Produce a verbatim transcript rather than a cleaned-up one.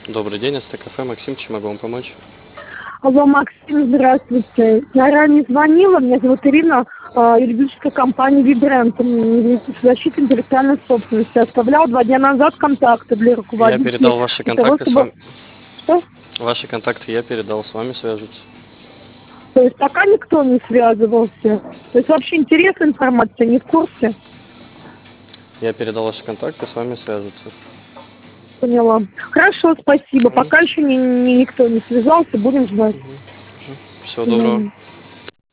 Добрый день, СТ-кафе, Максим, чем могу вам помочь? Алло, Максим, здравствуйте. Я ранее звонила, меня зовут Ирина, э, юридическая компания «Вибрент», защита интеллектуальной собственности. Оставляла два дня назад контакты для Я руководителей передал ваши для того, контакты с чтобы... вами. Что? Ваши контакты я передал, с вами свяжутся. То есть пока никто не связывался. То есть вообще интересная информация, не в курсе? Я передал ваши контакты, с вами свяжутся. Поняла. Хорошо, спасибо. Мгм. Пока еще ни, ни- никто не связался, будем ждать. Всего Да. доброго.